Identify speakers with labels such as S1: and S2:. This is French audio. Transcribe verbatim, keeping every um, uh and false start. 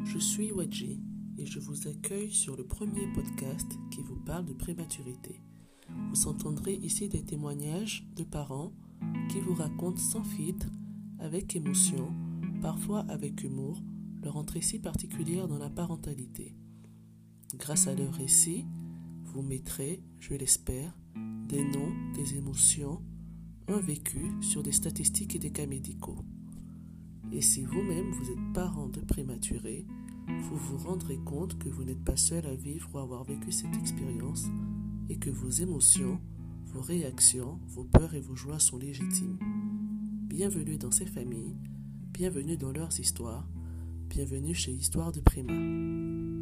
S1: Je suis Wadji et je vous accueille sur le premier podcast qui vous parle de prématurité. Vous entendrez ici des témoignages de parents qui vous racontent sans filtre, avec émotion, parfois avec humour, leur entrée si particulière dans la parentalité. Grâce à leurs récits, vous mettrez, je l'espère, des noms, des émotions, un vécu sur des statistiques et des cas médicaux. Et si vous-même vous êtes parent de prématurés, vous vous rendrez compte que vous n'êtes pas seul à vivre ou avoir vécu cette expérience et que vos émotions, vos réactions, vos peurs et vos joies sont légitimes. Bienvenue dans ces familles, bienvenue dans leurs histoires, bienvenue chez Histoire de Préma.